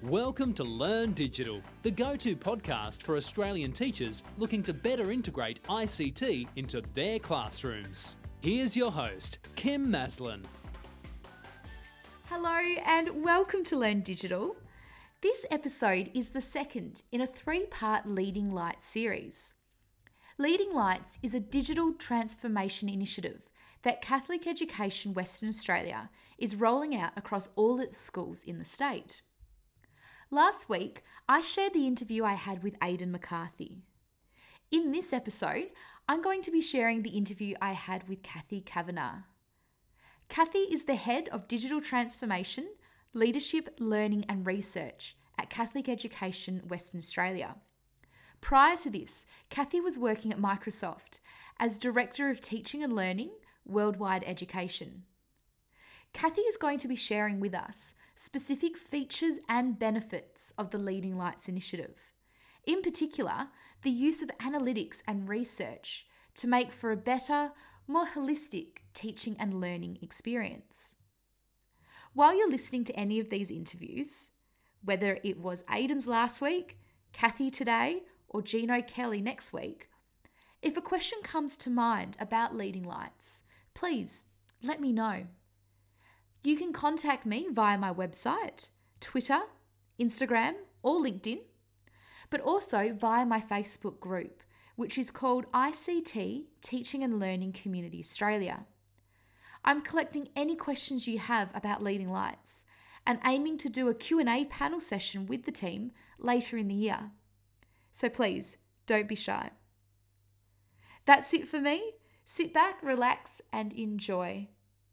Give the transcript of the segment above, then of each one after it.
Welcome to Learn Digital, the go-to podcast for Australian teachers looking to better integrate ICT into their classrooms. Here's your host, Kim Maslin. Hello and welcome to Learn Digital. This episode is the second in a three-part Leading Lights series. Leading Lights is a digital transformation initiative that Catholic Education Western Australia is rolling out across all its schools in the state. Last week, I shared the interview I had with Aidan McCarthy. In this episode, I'm going to be sharing the interview I had with Kathy Kavanagh. Kathy is the Head of Digital Transformation, Leadership, Learning and Research at Catholic Education Western Australia. Prior to this, Kathy was working at Microsoft as Director of Teaching and Learning, Worldwide Education. Kathy is going to be sharing with us specific features and benefits of the Leading Lights initiative. In particular, the use of analytics and research to make for a better, more holistic teaching and learning experience. While you're listening to any of these interviews, whether it was Aidan's last week, Kathy today, or Gino Kelly next week, if a question comes to mind about Leading Lights, please let me know. You can contact me via my website, Twitter, Instagram, or LinkedIn, but also via my Facebook group, which is called ICT Teaching and Learning Community Australia. I'm collecting any questions you have about Leading Lights and aiming to do a Q&A panel session with the team later in the year. So please, don't be shy. That's it for me. Sit back, relax, and enjoy.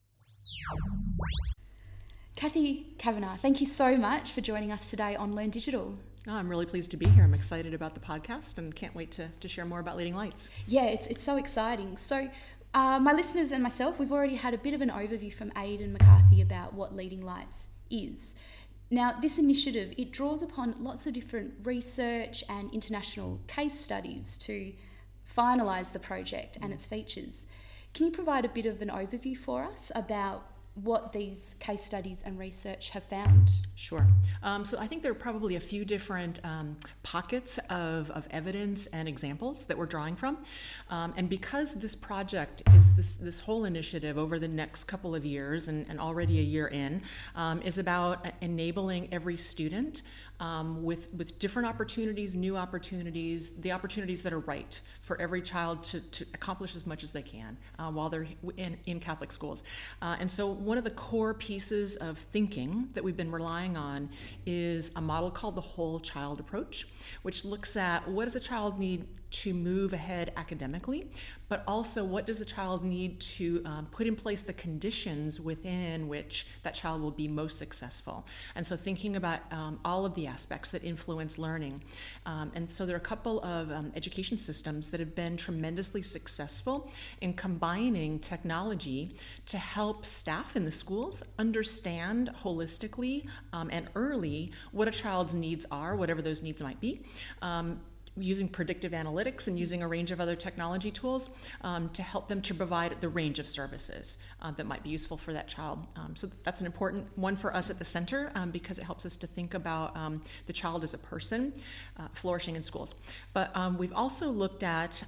Kathy Kavanagh, thank you so much for joining us today on Learn Digital. Oh, I'm really pleased to be here. I'm excited about the podcast and can't wait to share more about Leading Lights. Yeah, it's so exciting. So my listeners and myself, we've already had a bit of an overview from Aidan McCarthy about what Leading Lights is. Now, this initiative, it draws upon lots of different research and international case studies to finalise the project and its features. Can you provide a bit of an overview for us about what these case studies and research have found? Sure. So I think there are probably a few different pockets of evidence and examples that we're drawing from. And because this project is this whole initiative over the next couple of years and already a year in, is about enabling every student with different opportunities, new opportunities, the opportunities that are right for every child to accomplish as much as they can while they're in Catholic schools. And so one of the core pieces of thinking that we've been relying on is a model called the whole child approach, which looks at what does a child need to move ahead academically, but also what does a child need to put in place the conditions within which that child will be most successful. And so thinking about all of the aspects that influence learning. And so there are a couple of education systems that have been tremendously successful in combining technology to help staff in the schools understand holistically and early what a child's needs are, whatever those needs might be. Using predictive analytics and using a range of other technology tools to help them to provide the range of services that might be useful for that child. So that's an important one for us at the center because it helps us to think about the child as a person flourishing in schools. But we've also looked at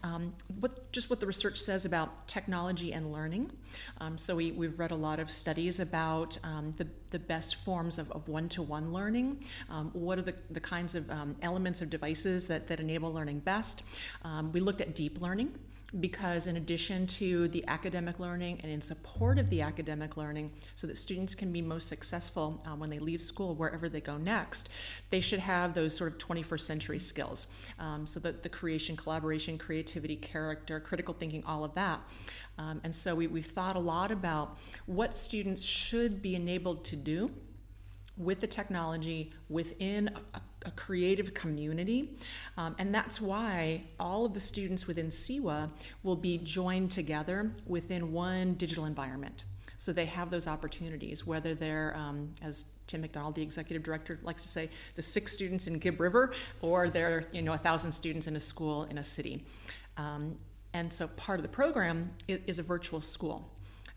what the research says about technology and learning. So we've read a lot of studies about the best forms of one-to-one learning. What are the kinds of elements of devices that enable learning best? We looked at deep learning because in addition to the academic learning and in support of the academic learning so that students can be most successful when they leave school, wherever they go next, they should have those sort of 21st century skills. So that the creation, collaboration, creativity, character, critical thinking, all of that. And so we've thought a lot about what students should be enabled to do with the technology within a creative community. And that's why all of the students within CEWA will be joined together within one digital environment. So they have those opportunities, whether they're, as Tim McDonald, the executive director, likes to say, the 6 students in Gibb River, or they're 1,000 students in a school in a city. And so part of the program is a virtual school.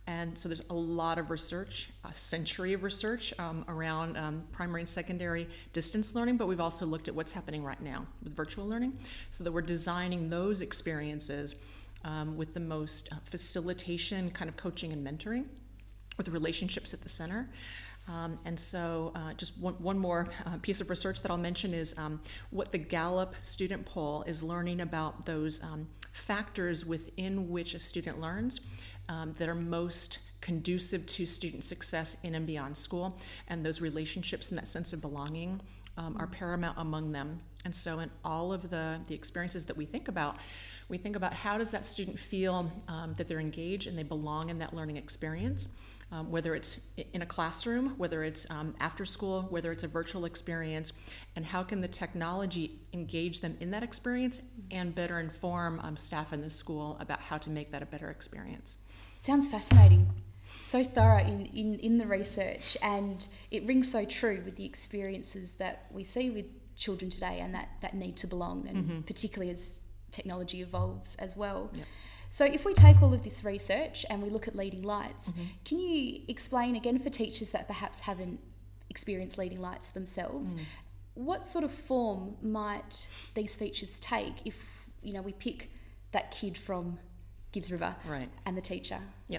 And so there's a lot of research, a century of research around primary and secondary distance learning, but we've also looked at what's happening right now with virtual learning, so that we're designing those experiences with the most facilitation, kind of coaching and mentoring, with relationships at the center. And so just one more piece of research that I'll mention is what the Gallup student poll is learning about those factors within which a student learns that are most conducive to student success in and beyond school, and those relationships and that sense of belonging are paramount among them. And so in all of the experiences that we think about how does that student feel that they're engaged and they belong in that learning experience, whether it's in a classroom, whether it's after school, whether it's a virtual experience, and how can the technology engage them in that experience and better inform staff in the school about how to make that a better experience. Sounds fascinating. So thorough in the research, and it rings so true with the experiences that we see with children today and that need to belong, and particularly as technology evolves as well. Yep. So if we take all of this research and we look at Leading Lights, can you explain again for teachers that perhaps haven't experienced Leading Lights themselves, what sort of form might these features take if, we pick that kid from Gibbs River, right, and the teacher? Yep.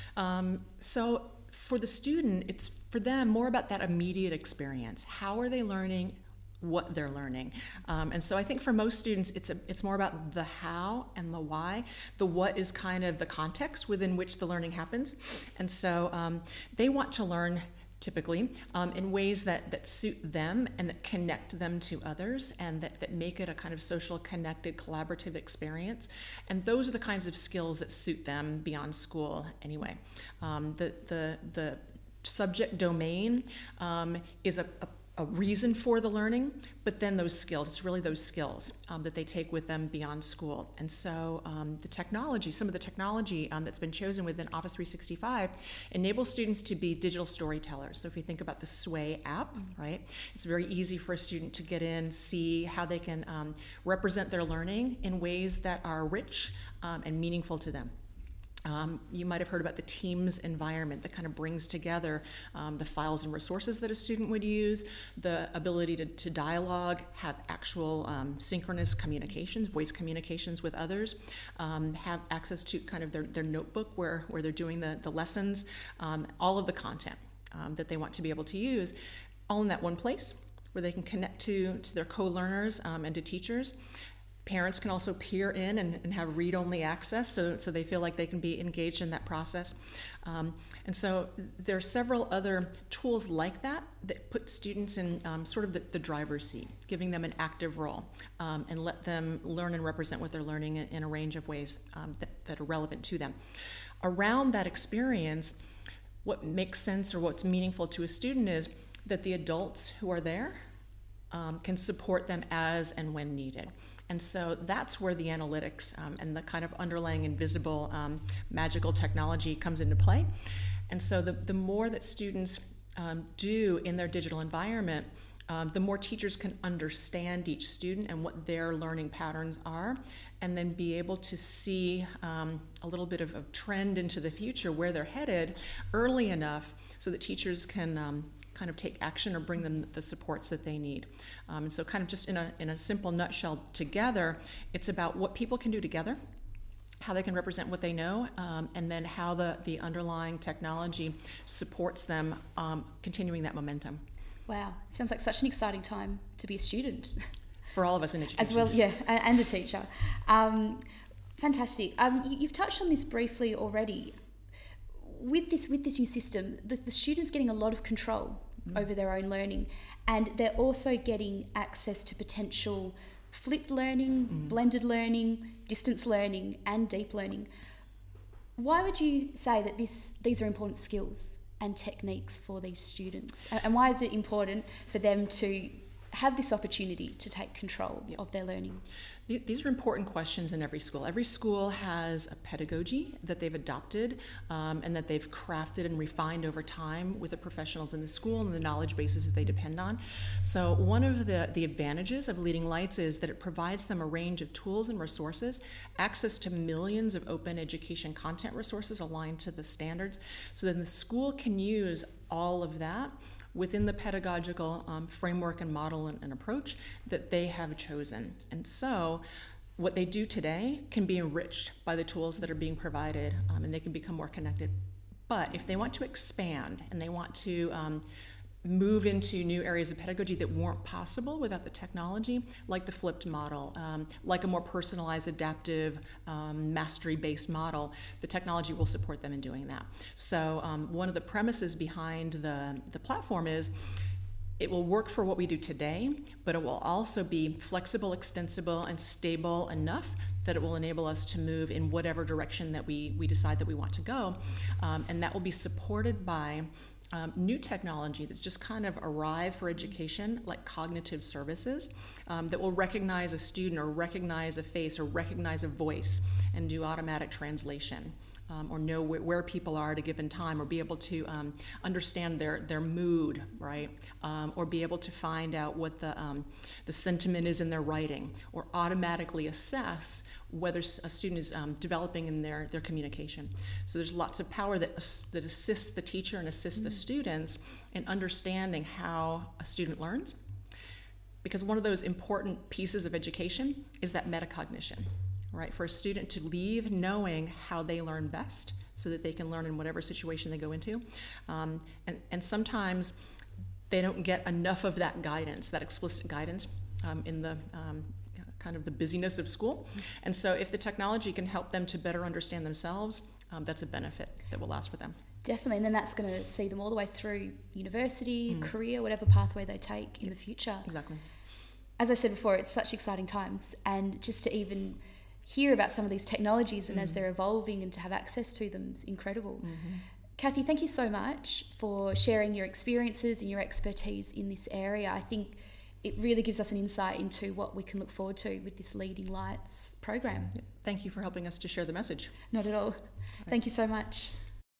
So for the student, it's for them more about that immediate experience. How are they learning what they're learning? And so I think for most students, it's more about the how and the why. The what is kind of the context within which the learning happens. And so they want to learn typically in ways that suit them and that connect them to others, and that make it a kind of social, connected, collaborative experience. And those are the kinds of skills that suit them beyond school anyway. The subject domain is a reason for the learning, but then those skills, it's really those skills that they take with them beyond school. And so some of the technology that's been chosen within Office 365 enables students to be digital storytellers. So if you think about the Sway app, right, it's very easy for a student to get in, see how they can represent their learning in ways that are rich and meaningful to them. You might have heard about the Teams environment that kind of brings together the files and resources that a student would use, the ability to dialogue, have actual synchronous communications, voice communications with others, have access to kind of their notebook where they're doing the lessons, all of the content that they want to be able to use, all in that one place where they can connect to their co-learners and to teachers. Parents can also peer in and have read-only access, so they feel like they can be engaged in that process. And so there are several other tools like that put students in sort of the driver's seat, giving them an active role, and let them learn and represent what they're learning in a range of ways that are relevant to them. Around that experience, what makes sense or what's meaningful to a student is that the adults who are there can support them as and when needed. And so that's where the analytics and the kind of underlying invisible magical technology comes into play. And so the more that students do in their digital environment, the more teachers can understand each student and what their learning patterns are, and then be able to see a little bit of a trend into the future, where they're headed early enough so that teachers can kind of take action or bring them the supports that they need. And so kind of just in a simple nutshell together, it's about what people can do together, how they can represent what they know, and then how the underlying technology supports them continuing that momentum. Wow, sounds like such an exciting time to be a student. For all of us in education. As well, yeah, and a teacher. Fantastic. You've touched on this briefly already. With this new system, the students getting a lot of control over their own learning, and they're also getting access to potential flipped learning, blended learning, distance learning, and deep learning. Why would you say that these are important skills and techniques for these students? And why is it important for them to have this opportunity to take control of their learning? These are important questions in every school. Every school has a pedagogy that they've adopted and that they've crafted and refined over time with the professionals in the school and the knowledge bases that they depend on. So one of the advantages of Leading Lights is that it provides them a range of tools and resources, access to millions of open education content resources aligned to the standards, so that the school can use all of that within the pedagogical framework and model and approach that they have chosen. And so what they do today can be enriched by the tools that are being provided, and they can become more connected. But if they want to expand and they want to move into new areas of pedagogy that weren't possible without the technology, like the flipped model, like a more personalized, adaptive, mastery-based model, the technology will support them in doing that. So one of the premises behind the platform is it will work for what we do today, but it will also be flexible, extensible, and stable enough that it will enable us to move in whatever direction that we decide that we want to go. And that will be supported by new technology that's just kind of arrived for education, like cognitive services, that will recognize a student or recognize a face or recognize a voice and do automatic translation. Or know where people are at a given time, or be able to understand their mood, right? Or be able to find out what the sentiment is in their writing, or automatically assess whether a student is developing in their communication. So there's lots of power that assists the teacher and assists the students in understanding how a student learns. Because one of those important pieces of education is that metacognition. Right, for a student to leave knowing how they learn best so that they can learn in whatever situation they go into. And sometimes they don't get enough of that guidance, that explicit guidance in the kind of the busyness of school. And so if the technology can help them to better understand themselves, that's a benefit that will last for them. Definitely, and then that's going to see them all the way through university, career, whatever pathway they take in the future. Exactly. As I said before, it's such exciting times, and just to even hear about some of these technologies and as they're evolving and to have access to them is incredible. Kathy, thank you so much for sharing your experiences and your expertise in this area. I think it really gives us an insight into what we can look forward to with this Leading Lights program. Thank you for helping us to share the message. Not at all. Thank you so much.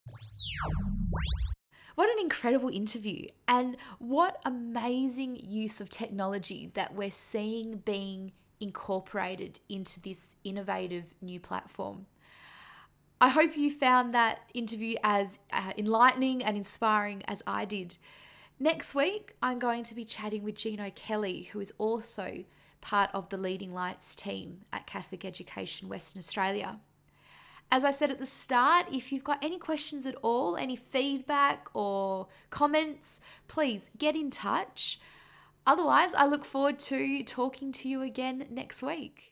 What an incredible interview, and what amazing use of technology that we're seeing being incorporated into this innovative new platform. I hope you found that interview as enlightening and inspiring as I did. Next week, I'm going to be chatting with Gino Kelly, who is also part of the Leading Lights team at Catholic Education Western Australia. As I said at the start, if you've got any questions at all, any feedback or comments, please get in touch. Otherwise, I look forward to talking to you again next week.